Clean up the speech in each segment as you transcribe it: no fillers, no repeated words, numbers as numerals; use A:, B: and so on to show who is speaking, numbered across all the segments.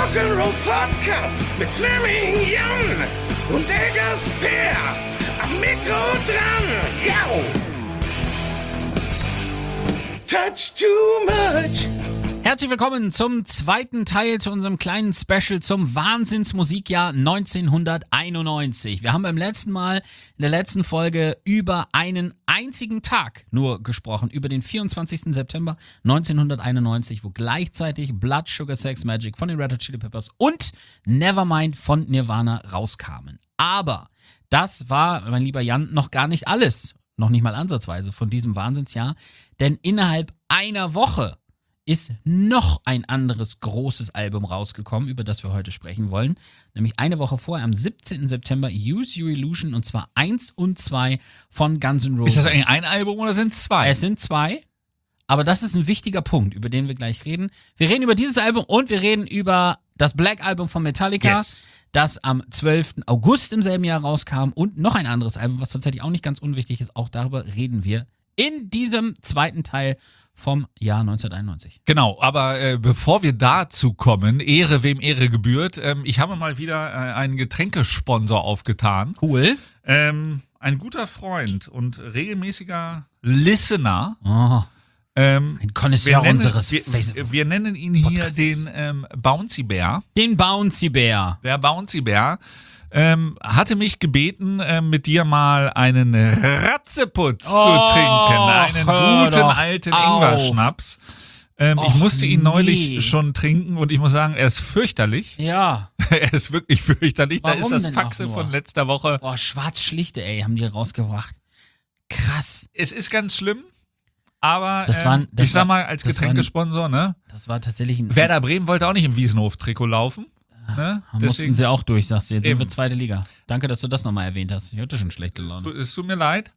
A: Rock'n'Roll Podcast mit Fleming Jan und Eggers Per. Am Mikro dran, yo! Touch too much.
B: Herzlich willkommen zum zweiten Teil zu unserem kleinen Special zum Wahnsinnsmusikjahr 1991. Wir haben beim letzten Mal in der letzten Folge über einen einzigen Tag nur gesprochen, über den 24. September 1991, wo gleichzeitig Blood, Sugar, Sex, Magic von den Red Hot Chili Peppers und Nevermind von Nirvana rauskamen. Aber das war, mein lieber Jan, noch gar nicht alles, noch nicht mal ansatzweise von diesem Wahnsinnsjahr, denn innerhalb einer Woche ist noch ein anderes großes Album rausgekommen, über das wir heute sprechen wollen. Nämlich eine Woche vorher, am 17. September, Use Your Illusion, und zwar 1 und 2 von Guns N' Roses.
C: Ist das eigentlich ein Album oder sind es zwei?
B: Es sind zwei, aber das ist ein wichtiger Punkt, über den wir gleich reden. Wir reden über dieses Album und wir reden über das Black Album von Metallica, das am 12. August im selben Jahr rauskam, und noch ein anderes Album, was tatsächlich auch nicht ganz unwichtig ist. Auch darüber reden wir in diesem zweiten Teil vom Jahr 1991.
C: Genau, aber bevor wir dazu kommen, Ehre wem Ehre gebührt, ich habe mal wieder einen Getränkesponsor aufgetan.
B: Cool.
C: Ein guter Freund und regelmäßiger Listener.
B: Ein Connoisseur unseres Facebook.
C: Wir nennen ihn hier den Bouncy Bear.
B: Den Bouncy Bear.
C: Der Bouncy Bear hatte mich gebeten, mit dir mal einen Ratzeputz zu trinken. Einen guten alten Ingwer-Schnaps. Ich musste ihn neulich schon trinken und ich muss sagen, er ist fürchterlich.
B: Ja.
C: Er ist wirklich fürchterlich.
B: Warum
C: da ist das
B: denn
C: Faxe
B: auch nur?
C: von letzter Woche.
B: Oh, Schwarzschlichte, ey, haben die rausgebracht. Krass.
C: Es ist ganz schlimm, aber
B: Das
C: ich sag
B: war-
C: mal, als
B: das war-
C: Getränkesponsor, ne?
B: Das war tatsächlich ein...
C: Werder Bremen wollte auch nicht im Wiesenhof-Trikot laufen. Ne?
B: Da mussten sie auch durch, sagst du. Jetzt sind
C: Eben.
B: wir zweite Liga. Danke, dass du das nochmal erwähnt hast. Ich hatte schon schlechte Laune.
C: Es tut mir leid.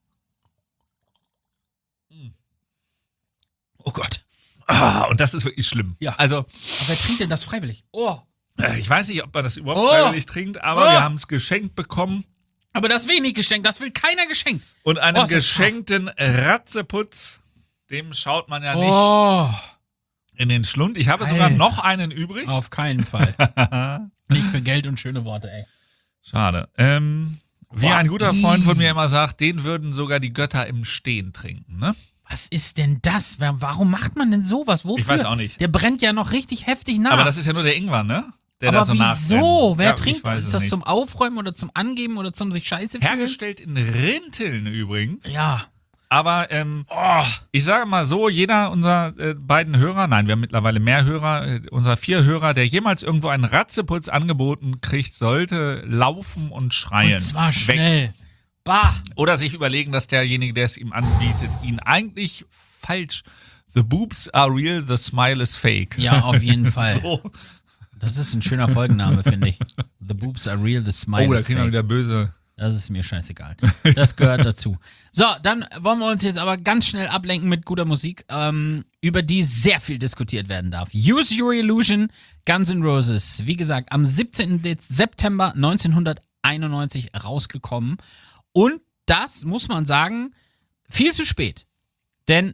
B: Oh Gott.
C: Und das ist wirklich schlimm.
B: Ja.
C: Also,
B: Aber wer trinkt denn das freiwillig? Oh.
C: ich weiß nicht, ob man das überhaupt
B: Oh.
C: freiwillig trinkt, aber
B: Oh.
C: wir haben es geschenkt bekommen.
B: Aber das wenig geschenkt, das will keiner geschenkt.
C: Und einen
B: ist das
C: geschenkten Ratzeputz, dem schaut man ja nicht
B: Oh.
C: in den Schlund. Ich habe sogar
B: Alter.
C: noch einen übrig.
B: Auf keinen Fall. Nicht für Geld und schöne Worte, ey.
C: Schade. Wie ein guter Freund von mir immer sagt, den würden sogar die Götter im Stehen trinken, ne?
B: Was ist denn das? Warum macht man denn sowas? Wofür?
C: Ich weiß auch nicht.
B: Der brennt ja noch richtig heftig nach.
C: Aber das ist ja nur der Ingwer, ne? Der
B: Aber
C: da so
B: wieso?
C: nachbrennt.
B: Wer
C: Ja, ich
B: trinkt?
C: weiß
B: Ist
C: es
B: das
C: nicht.
B: zum Aufräumen oder zum Angeben oder zum sich scheiße fühlen?
C: Hergestellt in Rinteln übrigens.
B: Ja.
C: Aber ich sage mal so, jeder unserer beiden Hörer, nein, wir haben mittlerweile mehr Hörer, unserer 4 Hörer, der jemals irgendwo einen Ratzeputz angeboten kriegt, sollte laufen und schreien.
B: Und zwar
C: Weg.
B: schnell. Bah.
C: Oder sich überlegen, dass derjenige, der es ihm anbietet, ihn eigentlich falsch. The boobs are real, the smile is fake.
B: Ja, auf jeden Fall.
C: So.
B: Das ist ein schöner Folgenname, finde ich. The boobs are real, the smile
C: Oh, da
B: is
C: kriegen wir
B: fake.
C: wieder böse.
B: Das ist mir scheißegal. Das gehört dazu. So, dann wollen wir uns jetzt aber ganz schnell ablenken mit guter Musik, über die sehr viel diskutiert werden darf. Use Your Illusion, Guns N' Roses. Wie gesagt, am 17. September 1991 rausgekommen. Und das, muss man sagen, viel zu spät. Denn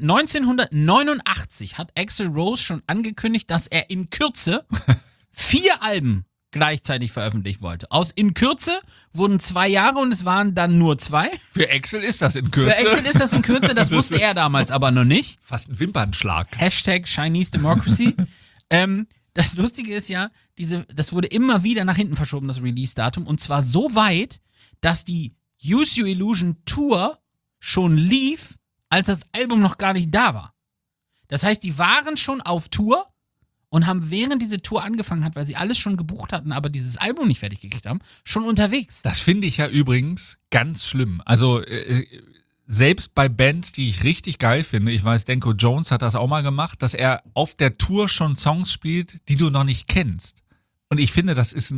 B: 1989 hat Axl Rose schon angekündigt, dass er in Kürze 4 Alben gleichzeitig veröffentlicht wollte. Aus in Kürze wurden 2 Jahre und es waren dann nur 2.
C: Für Axl ist das in Kürze.
B: Für Axl ist das in Kürze, das wusste er damals aber noch nicht.
C: Fast ein Wimpernschlag.
B: Hashtag Chinese Democracy. Das Lustige ist ja, das wurde immer wieder nach hinten verschoben, das Release-Datum. Und zwar so weit, dass die Use Your Illusion Tour schon lief, als das Album noch gar nicht da war. Das heißt, die waren schon auf Tour und haben, während diese Tour angefangen hat, weil sie alles schon gebucht hatten, aber dieses Album nicht fertig gekriegt haben, schon unterwegs.
C: Das finde ich ja übrigens ganz schlimm. Also selbst bei Bands, die ich richtig geil finde, ich weiß, Danko Jones hat das auch mal gemacht, dass er auf der Tour schon Songs spielt, die du noch nicht kennst. Und ich finde, das ist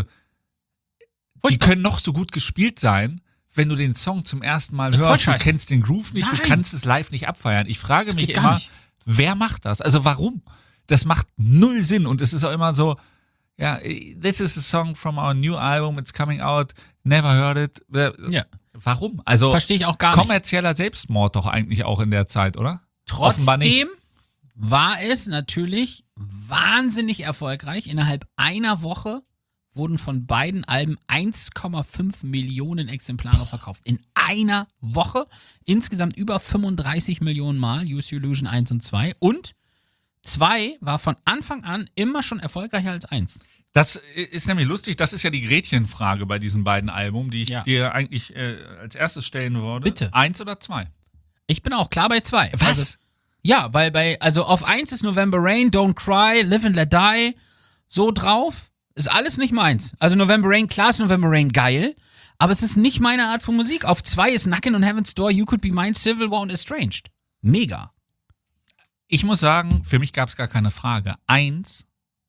C: die können noch so gut gespielt sein, wenn du den Song zum ersten Mal
B: Voll
C: hörst, du
B: scheiße.
C: kennst den Groove nicht,
B: Nein.
C: du kannst es live nicht abfeiern. Ich frage
B: Das
C: mich
B: geht gar
C: immer,
B: nicht.
C: wer macht das? Also warum? Das macht null Sinn und es ist auch immer so, ja, this is a song from our new album, it's coming out, never heard it.
B: Ja.
C: Warum? Also
B: Verstehe ich auch gar nicht.
C: kommerzieller Selbstmord doch eigentlich auch in der Zeit, oder? Offenbar nicht.
B: Trotzdem war es natürlich wahnsinnig erfolgreich. Innerhalb einer Woche wurden von beiden Alben 1,5 Millionen Exemplare verkauft. In einer Woche. Insgesamt über 35 Millionen Mal. Use Your Illusion 1 und 2. Und 2 war von Anfang an immer schon erfolgreicher als 1.
C: Das ist nämlich lustig, das ist ja die Gretchenfrage bei diesen beiden Alben, die ich dir eigentlich als erstes stellen würde.
B: Bitte.
C: 1 oder 2?
B: Ich bin auch klar bei 2.
C: Was?
B: Also, ja, weil auf 1 ist November Rain, Don't Cry, Live and Let Die so drauf. Ist alles nicht meins. Also November Rain, klar ist November Rain geil, aber es ist nicht meine Art von Musik. Auf 2 ist Knockin' on Heaven's Door, You Could Be Mine, Civil War und Estranged. Mega.
C: Ich muss sagen, für mich gab es gar keine Frage. 1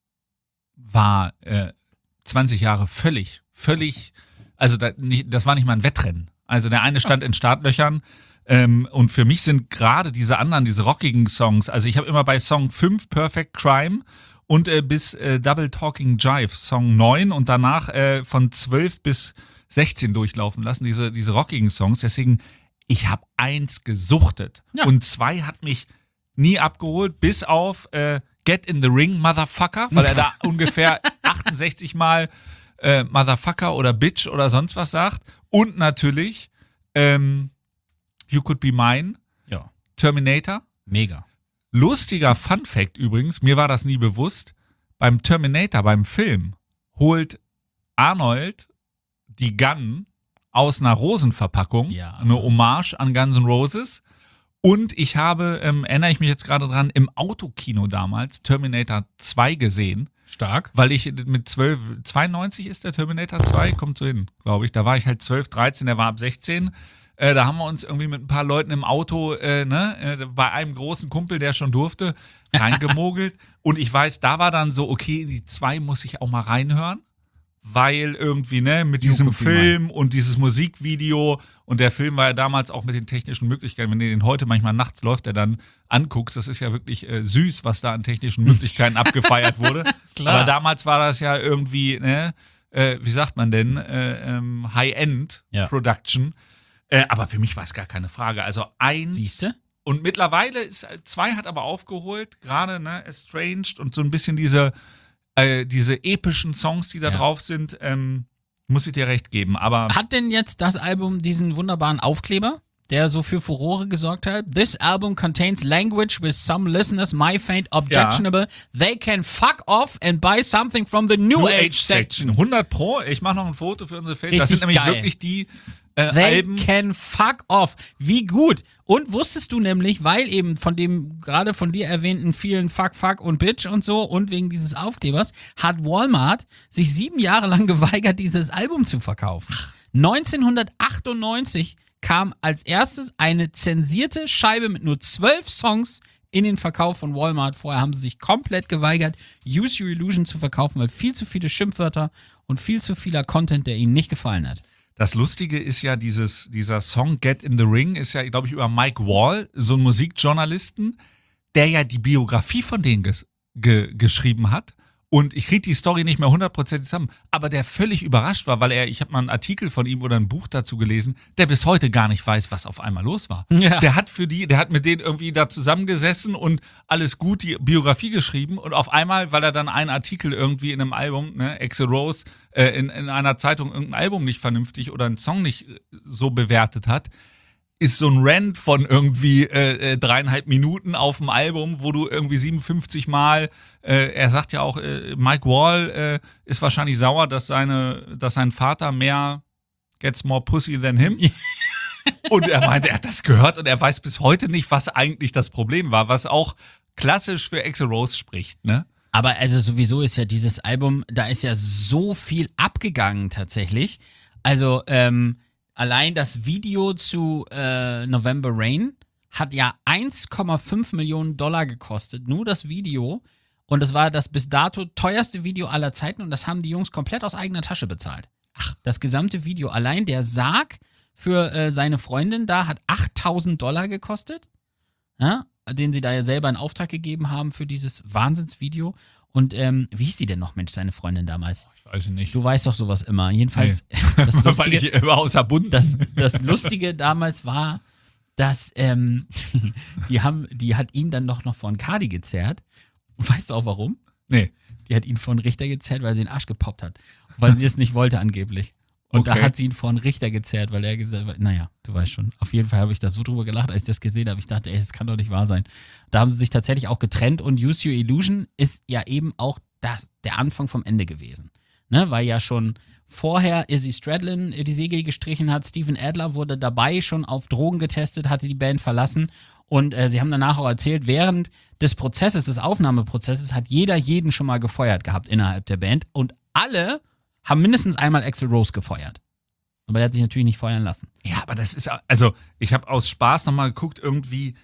C: war 20 Jahre völlig, also das war nicht mal ein Wettrennen. Also der eine stand in Startlöchern und für mich sind gerade diese anderen, diese rockigen Songs, also ich habe immer bei Song 5 Perfect Crime und bis Double Talking Jive, Song 9 und danach von 12 bis 16 durchlaufen lassen, diese rockigen Songs. Deswegen, ich habe 1 gesuchtet und 2 hat mich nie abgeholt, bis auf Get in the Ring, Motherfucker, weil er da ungefähr 68 Mal Motherfucker oder Bitch oder sonst was sagt. Und natürlich You Could Be Mine,
B: Ja.
C: Terminator.
B: Mega.
C: Lustiger Funfact übrigens, mir war das nie bewusst, beim Terminator, beim Film, holt Arnold die Gun aus einer Rosenverpackung, eine Hommage an Guns N' Roses. Und ich habe, erinnere ich mich jetzt gerade dran, im Autokino damals Terminator 2 gesehen.
B: Stark.
C: Weil ich mit 92 ist der Terminator 2, kommt so hin, glaube ich. Da war ich halt 12, 13, der war ab 16. Da haben wir uns irgendwie mit ein paar Leuten im Auto, bei einem großen Kumpel, der schon durfte, reingemogelt. Und ich weiß, da war dann so, okay, die 2 muss ich auch mal reinhören. Weil irgendwie, mit diesem Film und dieses Musikvideo und der Film war ja damals auch mit den technischen Möglichkeiten, wenn du den heute manchmal nachts läuft, der dann anguckst, das ist ja wirklich süß, was da an technischen Möglichkeiten abgefeiert wurde.
B: Klar.
C: Aber damals war das ja irgendwie, wie sagt man denn, High-End-Production. Aber für mich war es gar keine Frage. Also 1.
B: Siehste?
C: Und mittlerweile ist 2 hat aber aufgeholt, gerade Estranged und so ein bisschen diese epischen Songs, die da drauf sind, muss ich dir recht geben. Aber
B: Hat denn jetzt das Album diesen wunderbaren Aufkleber, der so für Furore gesorgt hat? This album contains language with some listeners might find objectionable. They can fuck off and buy something from the New Age section.
C: 100 Pro. Ich mache noch ein Foto für unsere Fans. Das
B: Richtig
C: sind nämlich
B: geil.
C: wirklich die
B: They
C: Alben.
B: can fuck off. Wie gut. Und wusstest du nämlich, weil eben von dem gerade von dir erwähnten vielen Fuck und Bitch und so und wegen dieses Aufklebers, hat Walmart sich 7 Jahre lang geweigert, dieses Album zu verkaufen. 1998 kam als erstes eine zensierte Scheibe mit nur 12 Songs in den Verkauf von Walmart. Vorher haben sie sich komplett geweigert, Use Your Illusion zu verkaufen, weil viel zu viele Schimpfwörter und viel zu vieler Content, der ihnen nicht gefallen hat.
C: Das Lustige ist ja, dieser Song Get in the Ring ist ja, glaube ich, über Mike Wall, so ein Musikjournalisten, der ja die Biografie von denen geschrieben hat. Und ich kriege die Story nicht mehr 100% zusammen, aber der völlig überrascht war, weil ich habe mal einen Artikel von ihm oder ein Buch dazu gelesen, der bis heute gar nicht weiß, was auf einmal los war.
B: Ja.
C: Der hat mit denen irgendwie da zusammengesessen und alles gut die Biografie geschrieben und auf einmal, weil er dann einen Artikel irgendwie in einem Album, Axl Rose, in einer Zeitung irgendein Album nicht vernünftig oder einen Song nicht so bewertet hat, ist so ein Rant von irgendwie 3,5 Minuten auf dem Album, wo du irgendwie 57 Mal, er sagt ja auch, Mike Wall ist wahrscheinlich sauer, dass sein Vater mehr gets more pussy than him. Und er meinte, er hat das gehört und er weiß bis heute nicht, was eigentlich das Problem war, was auch klassisch für Axl Rose spricht, ne?
B: Aber also sowieso ist ja dieses Album, da ist ja so viel abgegangen tatsächlich. Also, allein das Video zu November Rain hat ja 1,5 Millionen Dollar gekostet. Nur das Video. Und das war das bis dato teuerste Video aller Zeiten. Und das haben die Jungs komplett aus eigener Tasche bezahlt. Ach, das gesamte Video. Allein der Sarg für seine Freundin da hat 8.000 Dollar gekostet. Ja, den sie da ja selber in Auftrag gegeben haben für dieses Wahnsinnsvideo. Und wie hieß sie denn noch, Mensch, seine Freundin damals?
C: Ich weiß nicht.
B: Du weißt doch sowas immer. Jedenfalls, das
C: Weil ich immer außer Bund.
B: das Lustige damals war, dass die hat ihn dann doch noch von Cardi gezerrt. Und weißt du auch warum?
C: Nee.
B: Die hat ihn vor einen Richter gezerrt, weil sie den Arsch gepoppt hat. Weil sie es nicht wollte angeblich. Und da
C: Okay.
B: hat sie ihn vor einen Richter gezerrt, weil er gesagt hat, naja, du weißt schon. Auf jeden Fall habe ich da so drüber gelacht, als ich das gesehen habe. Ich dachte, ey, das kann doch nicht wahr sein. Da haben sie sich tatsächlich auch getrennt und Use Your Illusion ist ja eben auch der Anfang vom Ende gewesen. Ne? Weil ja schon vorher Izzy Stradlin die Segel gestrichen hat. Steven Adler wurde dabei schon auf Drogen getestet, hatte die Band verlassen. Und sie haben danach auch erzählt, während des Prozesses, des Aufnahmeprozesses, hat jeder jeden schon mal gefeuert gehabt innerhalb der Band. Und alle haben mindestens einmal Axl Rose gefeuert. Aber der hat sich natürlich nicht feuern lassen.
C: Ja, aber das ist, also ich habe aus Spaß nochmal geguckt, irgendwie,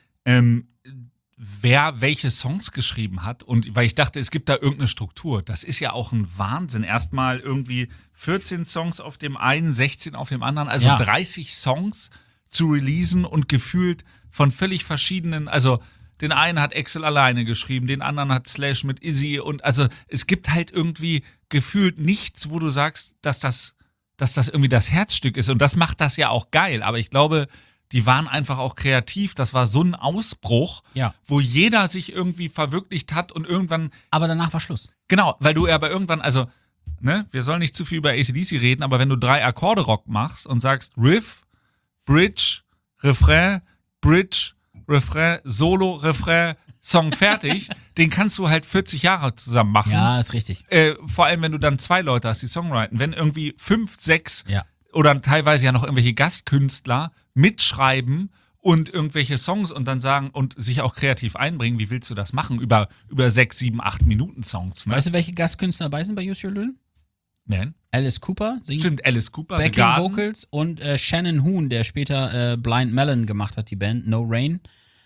C: wer welche Songs geschrieben hat. Und weil ich dachte, es gibt da irgendeine Struktur. Das ist ja auch ein Wahnsinn. Erstmal irgendwie 14 Songs auf dem einen, 16 auf dem anderen. Also
B: Ja.
C: 30 Songs zu releasen und gefühlt von völlig verschiedenen, also den einen hat Axl alleine geschrieben, den anderen hat Slash mit Izzy und also es gibt halt irgendwie gefühlt nichts, wo du sagst, dass das irgendwie das Herzstück ist und das macht das ja auch geil, aber ich glaube, die waren einfach auch kreativ, das war so ein Ausbruch,
B: Ja.
C: wo jeder sich irgendwie verwirklicht hat und irgendwann,
B: Aber danach war Schluss.
C: genau, weil du aber irgendwann, also, ne, wir sollen nicht zu viel über AC/DC reden, aber wenn du 3 Akkorde Rock machst und sagst Riff, Bridge, Refrain, Bridge, Refrain, Solo, Refrain, Song fertig, den kannst du halt 40 Jahre zusammen machen.
B: Ja, ist richtig.
C: Vor allem, wenn du dann 2 Leute hast, die Songwriten. Wenn irgendwie 5, 6
B: Ja.
C: oder teilweise ja noch irgendwelche Gastkünstler mitschreiben und irgendwelche Songs und dann sagen und sich auch kreativ einbringen, wie willst du das machen? Über 6, 7, 8 Minuten Songs. Ne?
B: Weißt du, welche Gastkünstler dabei sind bei Use Your Illusion?
C: Nein.
B: Alice Cooper singt
C: Stimmt, Alice Cooper, The
B: Backing
C: Garden.
B: Vocals und Shannon Hoon, der später Blind Melon gemacht hat, die Band No Rain,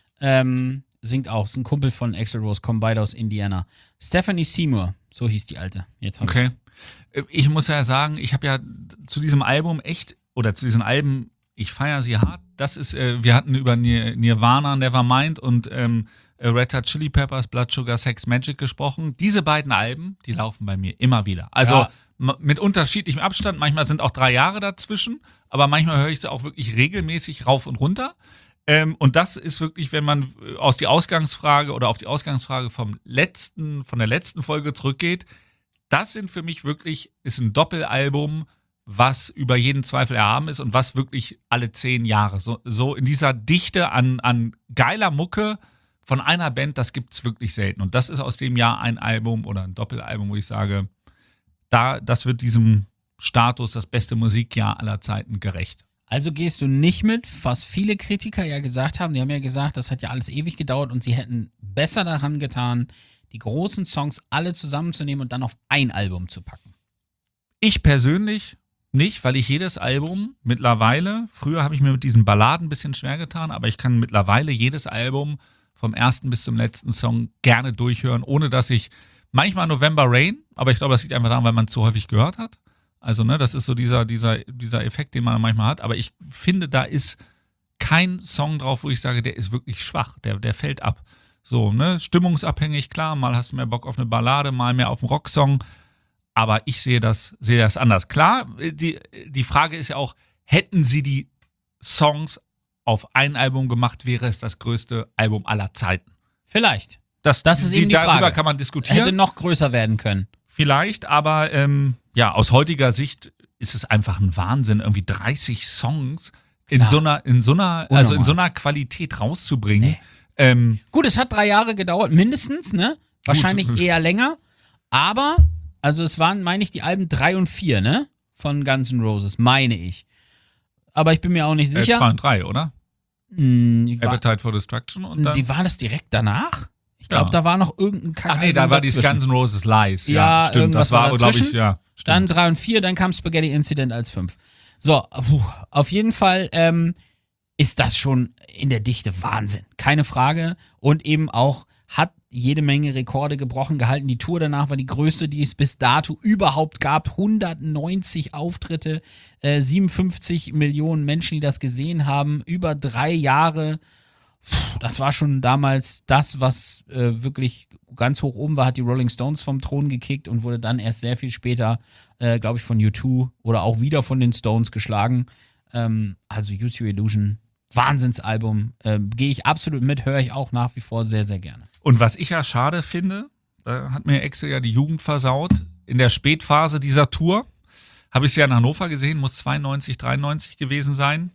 B: singt auch. Ist ein Kumpel von Axl Rose, kommen beide aus Indiana. Stephanie Seymour, so hieß die Alte. Jetzt hab
C: Okay.
B: ich's.
C: Ich muss ja sagen, ich habe ja zu diesem Album zu diesen Alben, ich feiere sie hart. Das ist, wir hatten über Nirvana, Nevermind und Red Hot Chili Peppers, Blood Sugar Sex Magic gesprochen. Diese beiden Alben, die laufen bei mir immer wieder. Also
B: Ja.
C: mit unterschiedlichem Abstand. Manchmal sind auch 3 Jahre dazwischen, aber manchmal höre ich sie auch wirklich regelmäßig rauf und runter. Und das ist wirklich, wenn man auf die Ausgangsfrage von der letzten Folge zurückgeht, das sind für mich wirklich, ist ein Doppelalbum, was über jeden Zweifel erhaben ist und was wirklich alle 10 Jahre, so in dieser Dichte an geiler Mucke von einer Band, das gibt's wirklich selten. Und das ist aus dem Jahr ein Album oder ein Doppelalbum, wo ich sage, das wird diesem Status das beste Musikjahr aller Zeiten gerecht.
B: Also gehst du nicht mit, was viele Kritiker ja gesagt haben. Die haben ja gesagt, das hat ja alles ewig gedauert und sie hätten besser daran getan, die großen Songs alle zusammenzunehmen und dann auf ein Album zu packen.
C: Ich persönlich nicht, weil ich jedes Album mittlerweile, früher habe ich mir mit diesen Balladen ein bisschen schwer getan, aber ich kann mittlerweile jedes Album vom ersten bis zum letzten Song gerne durchhören, ohne dass ich manchmal November Rain, aber ich glaube, das liegt einfach daran, weil man es zu häufig gehört hat. Also, ne, das ist so dieser Effekt, den man manchmal hat, aber ich finde, da ist kein Song drauf, wo ich sage, der ist wirklich schwach, der fällt ab. So, ne, stimmungsabhängig, klar, mal hast du mehr Bock auf eine Ballade, mal mehr auf einen Rocksong, aber ich sehe das anders. Klar, die Frage ist ja auch, hätten sie die Songs auf ein Album gemacht, wäre es das größte Album aller Zeiten.
B: Vielleicht. Das ist eben die
C: Darüber
B: Frage.
C: kann man diskutieren.
B: Hätte noch größer werden können.
C: Vielleicht, aber aus heutiger Sicht ist es einfach ein Wahnsinn, irgendwie 30 Songs in so einer Qualität rauszubringen.
B: Gut, es hat 3 Jahre gedauert, mindestens, ne? Wahrscheinlich
C: Gut.
B: eher länger. Aber, also es waren, meine ich, die Alben 3 und 4, ne? Von Guns N' Roses, meine ich. Aber ich bin mir auch nicht sicher.
C: 2 und 3, oder?
B: Die war,
C: Appetite for Destruction und dann.
B: die war das direkt danach? Ich glaube,
C: Ja.
B: da war noch irgendein Kack.
C: Ach nee, da war dieses
B: dazwischen.
C: Guns N' Roses Lies.
B: Ja,
C: Stimmt.
B: irgendwas
C: Das war,
B: war
C: glaube ich,
B: dazwischen.
C: ja.
B: Dann
C: Stimmt.
B: 3 und 4, dann kam Spaghetti Incident als 5. So, auf jeden Fall ist das schon in der Dichte Wahnsinn. Keine Frage. Und eben auch hat jede Menge Rekorde gebrochen gehalten. Die Tour danach war die größte, die es bis dato überhaupt gab. 190 Auftritte, 57 Millionen Menschen, die das gesehen haben. Über 3 Jahre. Das war schon damals das, was wirklich ganz hoch oben war, hat die Rolling Stones vom Thron gekickt und wurde dann erst sehr viel später, glaube ich, von U2 oder auch wieder von den Stones geschlagen. Also Use Your Illusion Wahnsinnsalbum. Gehe ich absolut mit, höre ich auch nach wie vor sehr, sehr gerne.
C: Und was ich ja schade finde, da hat mir Axel ja die Jugend versaut, in der Spätphase dieser Tour habe ich sie ja in Hannover gesehen, muss 92, 93 gewesen sein.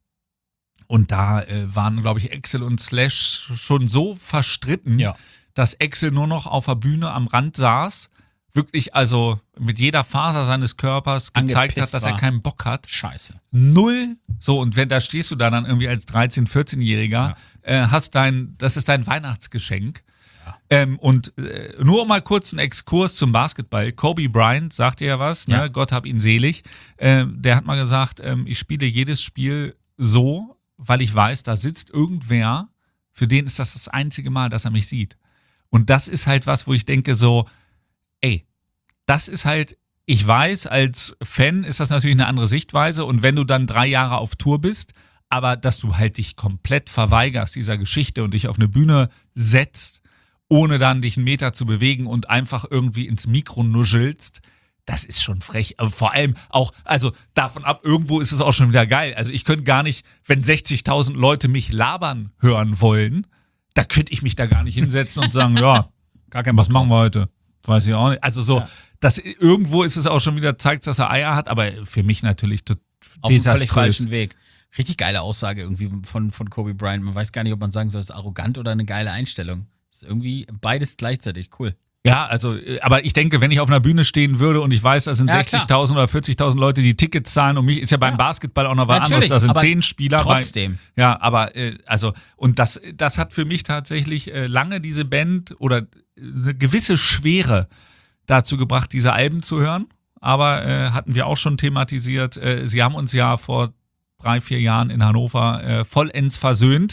C: Und da waren, glaube ich, Axel und Slash schon so verstritten, dass Axel nur noch auf der Bühne am Rand saß, wirklich also mit jeder Faser seines Körpers gezeigt hat, dass er keinen Bock hat.
B: Scheiße.
C: Null. So, und da stehst du da dann irgendwie als 13-, 14-Jähriger, das ist dein Weihnachtsgeschenk. Ja. Nur mal kurz einen Exkurs zum Basketball. Kobe Bryant, sagt ihr ja was, ne?
B: Ja.
C: Gott hab ihn selig. Der hat mal gesagt, ich spiele jedes Spiel so, weil ich weiß, da sitzt irgendwer, für den ist das einzige Mal, dass er mich sieht. Und das ist halt was, wo ich denke so, ey, das ist halt, ich weiß, als Fan ist das natürlich eine andere Sichtweise und wenn du dann 3 Jahre auf Tour bist, aber dass du halt dich komplett verweigerst dieser Geschichte und dich auf eine Bühne setzt, ohne dann dich einen Meter zu bewegen und einfach irgendwie ins Mikro nuschelst, das ist schon frech. Aber vor allem auch, also davon ab, irgendwo ist es auch schon wieder geil. Also ich könnte gar nicht, wenn 60.000 Leute mich labern hören wollen, da könnte ich mich da gar nicht hinsetzen und sagen, ja,
B: Gar kein
C: was machen wir heute? Weiß ich auch nicht. Also so, das irgendwo ist es auch schon wieder, zeigt, dass er Eier hat, aber für mich natürlich
B: auf einem völlig falschen Weg. Richtig geile Aussage irgendwie von Kobe Bryant. Man weiß gar nicht, ob man sagen soll, es ist arrogant oder eine geile Einstellung. Das ist irgendwie beides gleichzeitig. Cool.
C: Ja, also, aber ich denke, wenn ich auf einer Bühne stehen würde und ich weiß, da sind 60.000 oder 40.000 Leute, die Tickets zahlen und mich, ist ja beim Basketball auch noch was anderes, da sind 10 Spieler.
B: Trotzdem.
C: Aber und das hat für mich tatsächlich lange diese Band oder eine gewisse Schwere dazu gebracht, diese Alben zu hören. Aber hatten wir auch schon thematisiert, sie haben uns ja vor 3, 4 Jahren in Hannover vollends versöhnt.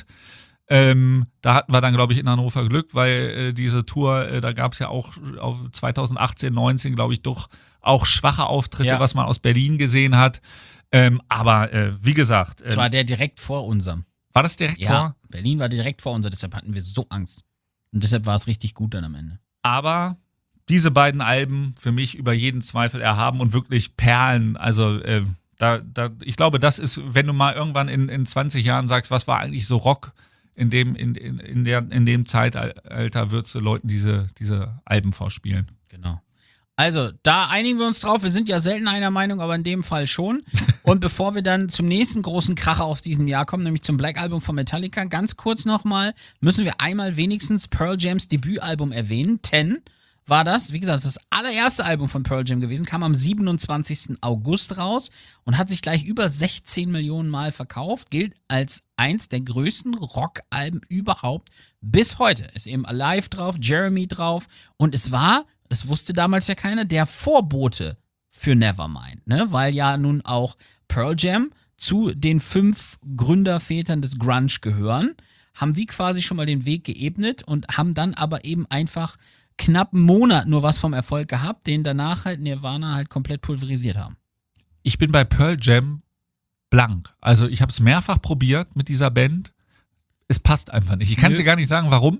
C: Da hatten wir dann, glaube ich, in Hannover Glück, weil diese Tour, da gab es ja auch auf 2018, 19, glaube ich, doch auch schwache Auftritte, was man aus Berlin gesehen hat. Aber wie gesagt.
B: Das war der direkt vor unserem.
C: War das direkt vor?
B: Ja, Berlin war direkt vor unser, deshalb hatten wir so Angst. Und deshalb war es richtig gut dann am Ende.
C: Aber diese beiden Alben für mich über jeden Zweifel erhaben und wirklich Perlen, also ich glaube, das ist, wenn du mal irgendwann in 20 Jahren sagst, was war eigentlich so Rock, in dem Zeitalter würdest du Leuten diese Alben vorspielen.
B: Genau. Also, da einigen wir uns drauf. Wir sind ja selten einer Meinung, aber in dem Fall schon. Und bevor wir dann zum nächsten großen Kracher aus diesem Jahr kommen, nämlich zum Black Album von Metallica, ganz kurz nochmal, müssen wir einmal wenigstens Pearl Jams Debütalbum erwähnen. 10 war das. Wie gesagt, das allererste Album von Pearl Jam gewesen, kam am 27. August raus und hat sich gleich über 16 Millionen Mal verkauft, gilt als eins der größten Rockalben überhaupt bis heute. Ist eben Alive drauf, Jeremy drauf und es war, das wusste damals ja keiner, der Vorbote für Nevermind, ne? Weil ja nun auch Pearl Jam zu den 5 Gründervätern des Grunge gehören, haben die quasi schon mal den Weg geebnet und haben dann aber eben einfach knapp einen Monat nur was vom Erfolg gehabt, den danach halt Nirvana halt komplett pulverisiert haben.
C: Ich bin bei Pearl Jam blank. Also ich habe es mehrfach probiert mit dieser Band. Es passt einfach nicht. Ich kann dir gar nicht sagen, warum.